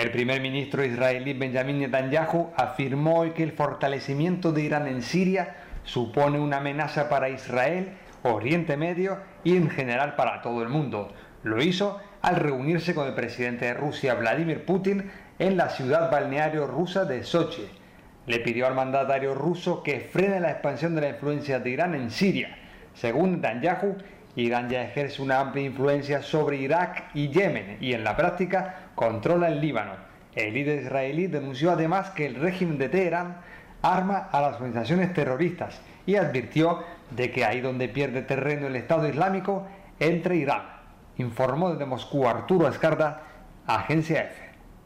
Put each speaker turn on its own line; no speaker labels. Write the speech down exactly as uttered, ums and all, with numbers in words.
El primer ministro israelí Benjamin Netanyahu afirmó hoy que el fortalecimiento de Irán en Siria supone una amenaza para Israel, Oriente Medio y en general para todo el mundo. Lo hizo al reunirse con el presidente de Rusia, Vladimir Putin, en la ciudad balneario rusa de Sochi. Le pidió al mandatario ruso que frene la expansión de la influencia de Irán en Siria. Según Netanyahu, Irán ya ejerce una amplia influencia sobre Irak y Yemen y en la práctica controla el Líbano. El líder israelí denunció además que el régimen de Teherán arma a las organizaciones terroristas y advirtió de que ahí donde pierde terreno el Estado Islámico, entra Irán. Informó desde Moscú Arturo Escarda, Agencia F.